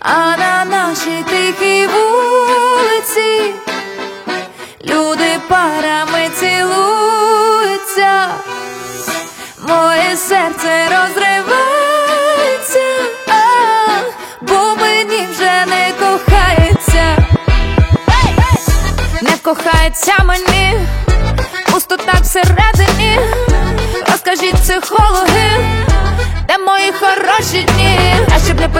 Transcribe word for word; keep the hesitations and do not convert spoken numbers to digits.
А на нашій тихій вулиці люди парами цілуються, моє серце розривається, а, бо мені вже не кохається. Не кохається мені, пусто так всередині. Розкажіть, психологи, де мої хороші дні? А щоб не